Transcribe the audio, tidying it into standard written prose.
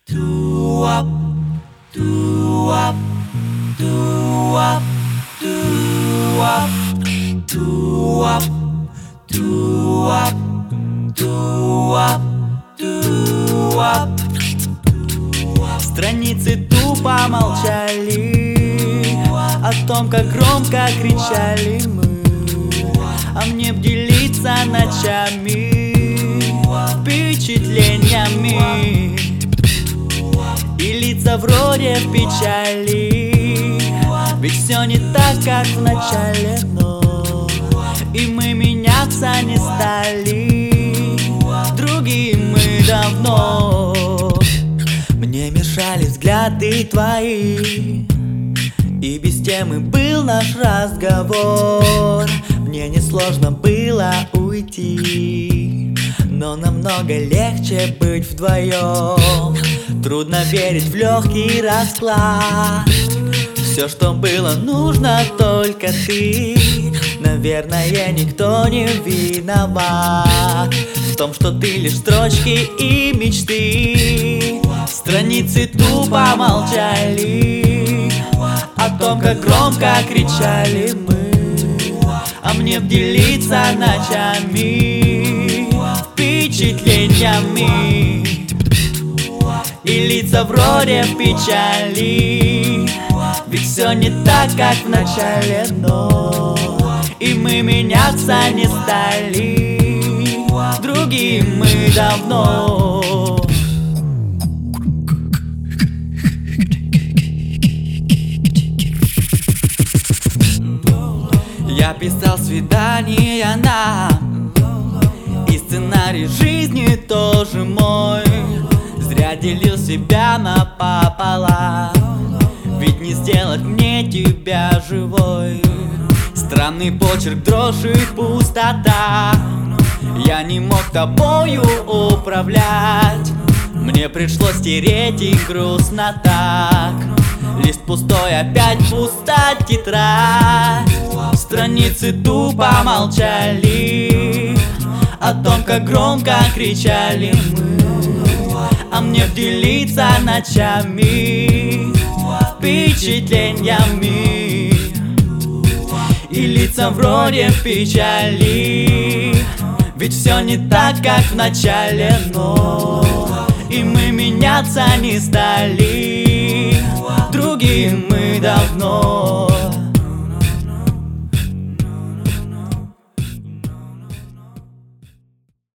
Туап, туап, туап, туап, туап, туап, туап, туап. Страницы тупо молчали о том, как громко кричали мы. А мне б делиться ночами впечатлениями. И лица вроде в печали, ведь все не так, как в начале, но и мы меняться не стали. Другие мы давно. Мне мешали взгляды твои, и без темы был наш разговор. Мне несложно было уйти, но намного легче быть вдвоем. Трудно верить в легкий расклад. Все, что было нужно, только ты. Наверное, никто не виноват в том, что ты лишь строчки и мечты. Страницы тупо молчали о том, как громко кричали мы. А мне б делиться ночами впечатлениями. И лица вроде в печали, ведь все не так, как в начале, но и мы меняться не стали. Другие мы давно. Я писал свидания нам, и сценарий жизни тоже мой. Зря делил себя напополам, ведь не сделать мне тебя живой. Странный почерк, дрожь и пустота. Я не мог тобою управлять. Мне пришлось стереть, и грустно так. Лист пустой, опять пуста тетрадь. Страницы тупо молчали о том, как громко кричали мы. А мне б делиться ночами впечатлениями. И лица вроде в печали, ведь все не так, как в начале, но и мы меняться не стали. Другие мы давно.